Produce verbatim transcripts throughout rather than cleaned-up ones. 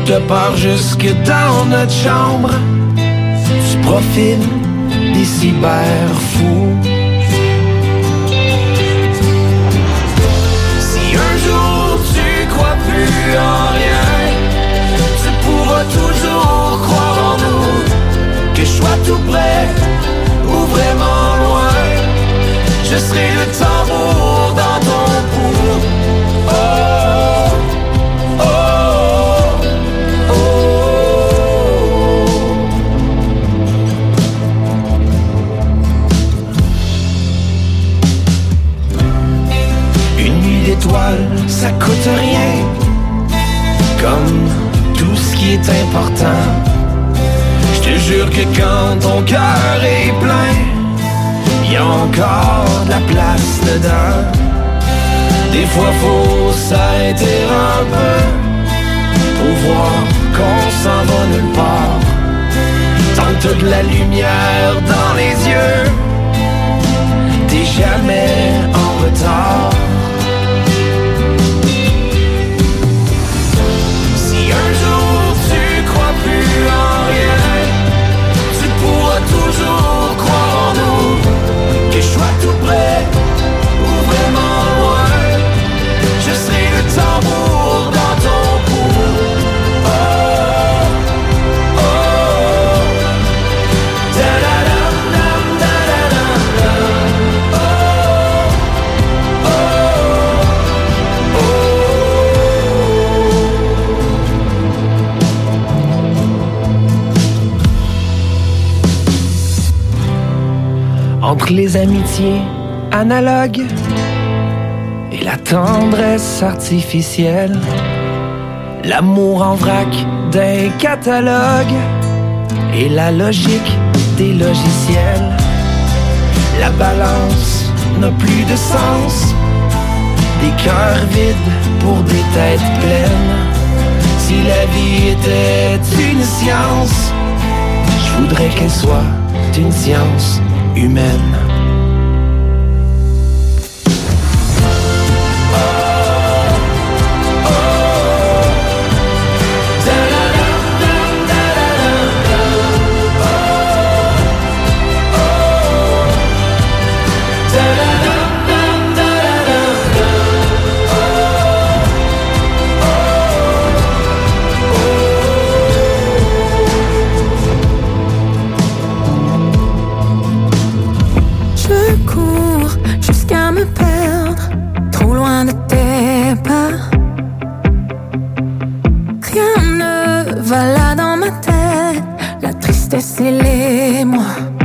te pars jusque dans notre chambre. Tu profites des cyberfous. Si un jour tu crois plus en rien, tu pourras toujours croire en nous. Que je sois tout près ou vraiment loin, je serai le tambour dans ton pouls. Oh, oh, oh, oh. Une nuit d'étoiles, ça coûte rien, comme tout ce qui est important. Je te jure que quand ton cœur est plein, y a encore de la place dedans. Des fois faut s'arrêter un peu pour voir qu'on s'en va nulle part. Tant que t'as de la lumière dans les yeux, t'es jamais en retard. Si un jour tu crois plus en rien, tu pourras toujours croire en nous. Que je sois tout près ou vraiment loin, je serai le tambour dans ton pouls. Oh, oh, da-da-dam, dam, da-da-dam, dam. Oh, oh, oh. Entre les amitiés analogues et la tendresse artificielle, l'amour en vrac d'un catalogue et la logique des logiciels, la balance n'a plus de sens, des cœurs vides pour des têtes pleines. Si la vie était une science, je voudrais qu'elle soit une science humaine. C'est l'émoi.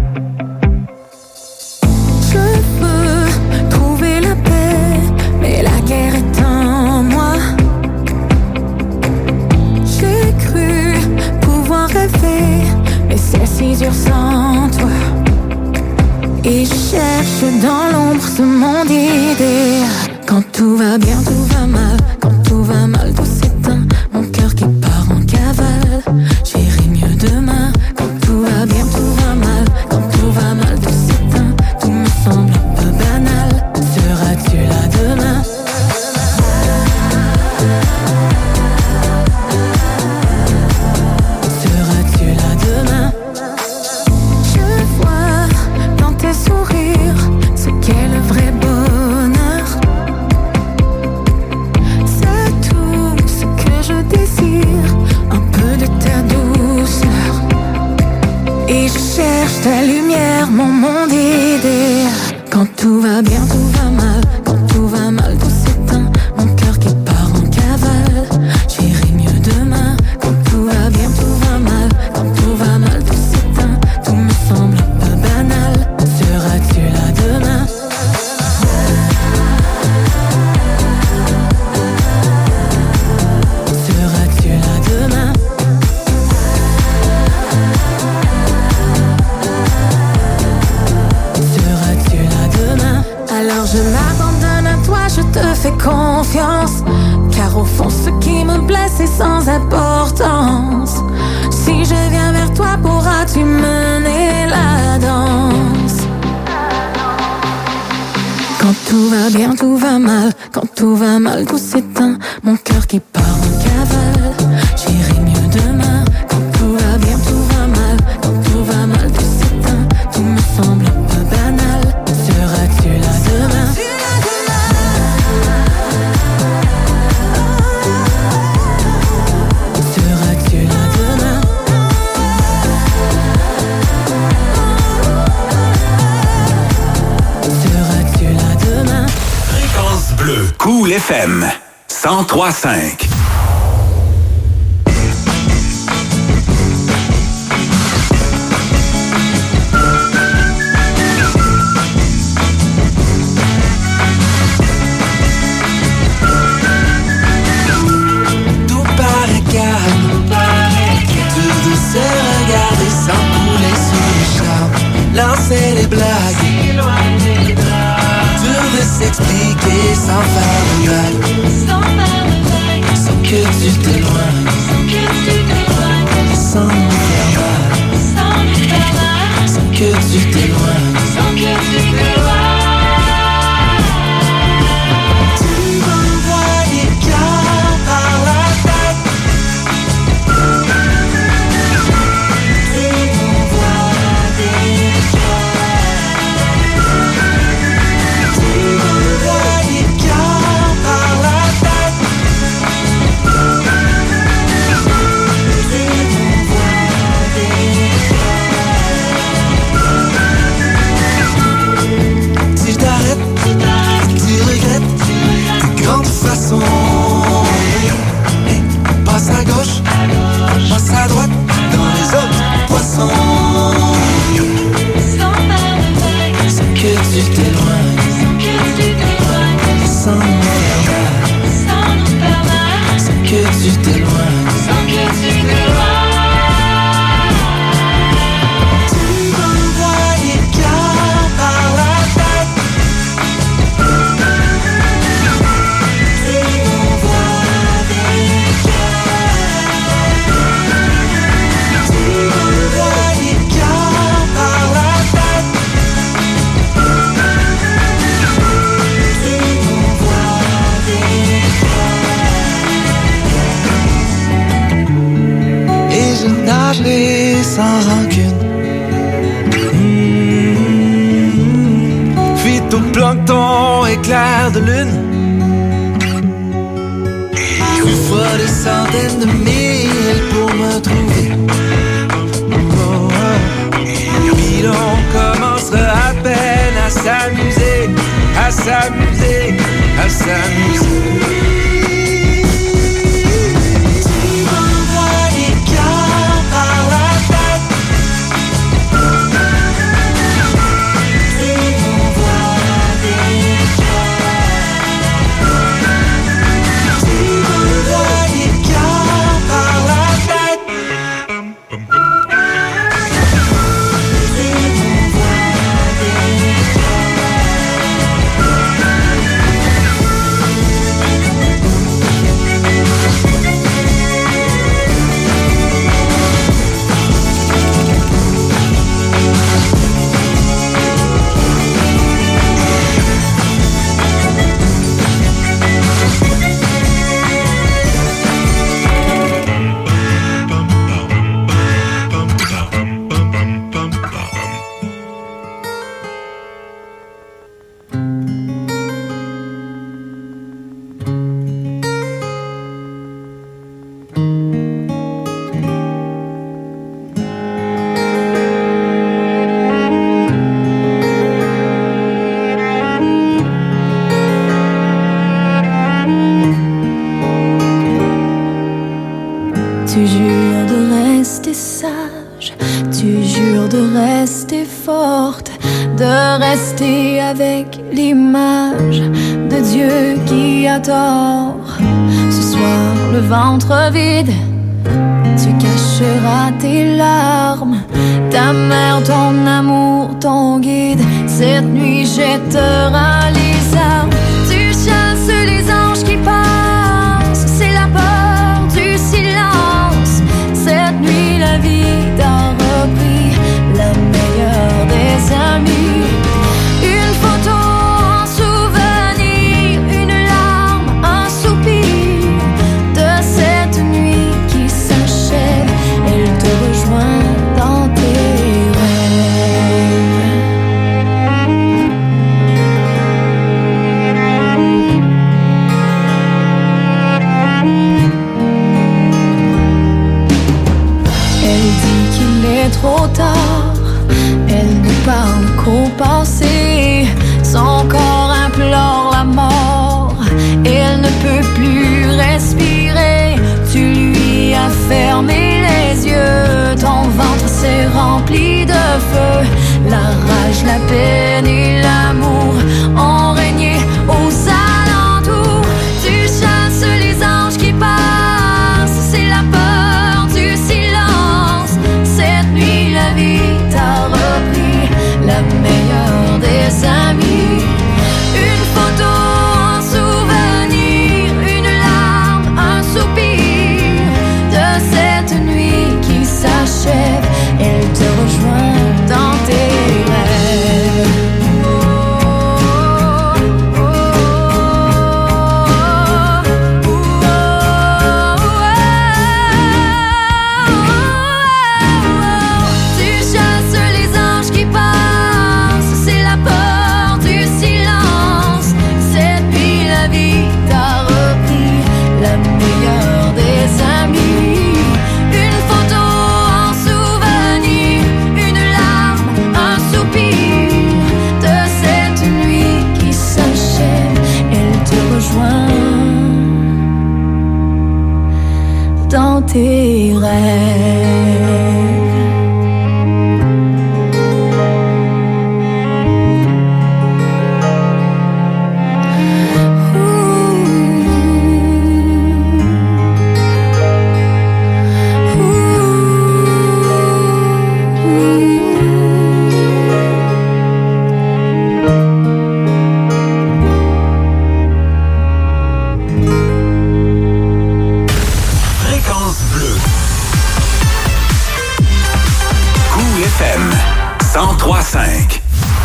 Je veux trouver la paix, mais la guerre est en moi. J'ai cru pouvoir rêver, mais c'est si dur sans toi. Et je cherche dans l'ombre ce monde idéal. Quand tout va bien, tout va mal. Quand tout va mal, tout s'éteint. Mon cœur qui part en cavale. J'irai mieux demain. Tout va bien, tout va mal. Quand tout va mal, tout s'éteint. Tout me semble un peu banal. Seras-tu là demain? Seras-tu là demain? Je vois dans tes sourires ce qu'est le vrai bonheur. C'est tout ce que je désire. Un peu de ta douceur. Et je cherche ta lumière, mon monde idéal. Quand tout va bien, tout va mal. Quand tout va mal, tout s'éteint. Mon cœur qui part en cavale. J'irai mieux demain. Quand tout va bien, tout va mal. Quand tout va mal, tout s'éteint. Tout me semble un peu banal. Seras-tu là demain? Seras-tu là demain? Seras-tu là demain? Alors je m'abandonne à toi, je te fais confiance. Car au fond ce qui me blesse est sans importance. Si je viens vers toi, pourras-tu mener la danse? Quand tout va bien, tout va mal. Quand tout va mal, tout s'éteint. Mon cœur qui part en cavale. J'irai mieux F M cent trois cinq. Regarder sans couler sous le charme, lancer les blagues, dur de s'expliquer sans faire de vagues, sans que tu t'éloignes, sans nous faire mal, sans que tu t'éloignes. Tu m'envoies des cœurs par la tête. Façon, passe à gauche, passe à droite, dans les autres poissons. Sans que tu t'éloignes, sans nous faire mal, sans que tu t'éloignes. Tu m'envoies des cœurs par la tête. Nager sans rancune. Mmh. Phytoplancton, éclair de lune. Tu feras des centaines de milles pour me trouver. Oh, oh. Puis l'on commencera à peine à s'amuser, à s'amuser, à s'amuser. Avec l'image de Dieu qui a tort. Ce soir, le ventre vide, tu cacheras tes larmes, ta mère, ton amour, ton guide. Cette nuit, jettera les armes. Tu chasses les anges qui passent, c'est la peur du silence. Cette nuit, la vie t'a repris, la meilleure des amies. Trop tard, elle ne parle qu'au passé. Son corps implore la mort. Elle plus respirer. Tu lui as fermé les yeux, ton ventre s'est rempli de feu. La rage, la peine et l'amour ont régné aux alentours. Tu chasses les anges qui passent, c'est la peur du silence. Cette nuit la vie t'a repris, la meilleure des amies. Une photo en souvenir, une larme, un soupir de cette nuit qui s'achève. Elle te rejoint dans tes rêves. Oh, oh, oh, oh, oh. Tu chasses les anges qui passent, c'est la peur du silence. Cette nuit la vie t'a repris, la meilleure des amies. Une photo en souvenir, une larme, un soupir de cette nuit qui s'achève. Elle te rejoint dans tes rêves. Fréquence bleue. Q F M cent trois cinq.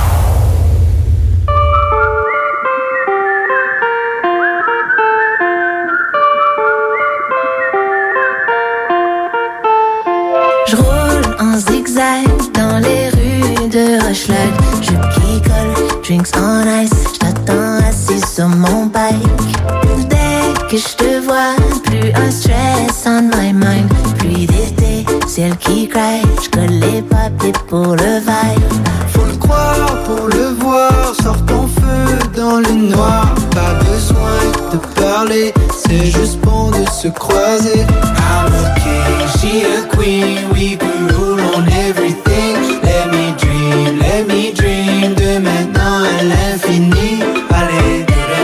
Je roule en zigzag dans les rues de Hochelag. Je picole, drinks on ice. Je t'attends assis sur mon bike. Dès que je te vois, plus un stress on my mind. Pluie d'été, ciel qui craque. Je colle les papiers pour le vibe. Faut le croire pour le voir, sors ton feu dans le noir. Pas besoin de parler, c'est juste bon de se croiser. I'm okay, she a queen, we could rule on everything. Let me dream, let me dream, de maintenant à l'infini. Allez.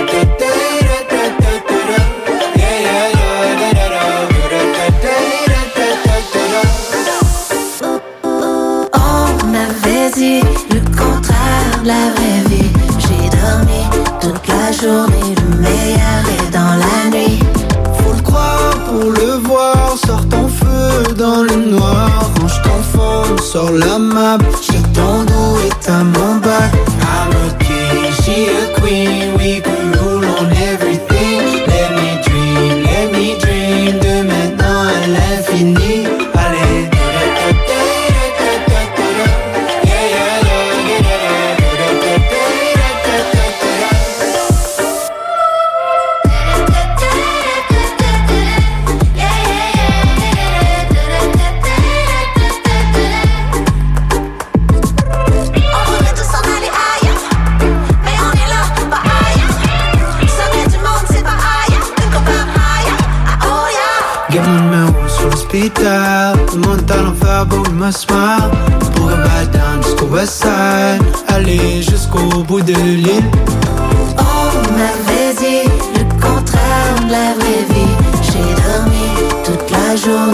On m'avait dit le contraire de la vraie vie. J'ai dormi toute la journée, le meilleur est dans la nuit. Faut le croire pour le voir, sors ton feu dans le noir. Range ton phone, sors la map, j'ai ton dos et ta mon bac. I'm okay, she a queen, we could rule on everything. Let me dream, let me dream, de maintenant à l'infini. Allez. Tout le monde à l'enfer, beau, il me smile. Pour un bad down jusqu'au west side, aller jusqu'au bout de l'île. On m'avait dit le contraire de la vraie vie. J'ai dormi toute la journée.